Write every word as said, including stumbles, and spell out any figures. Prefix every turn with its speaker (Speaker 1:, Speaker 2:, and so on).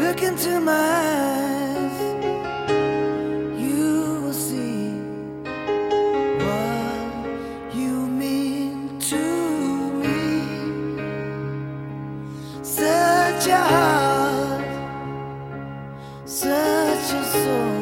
Speaker 1: look into my eyes, you will see what you mean to me. Such a heart, such a soul.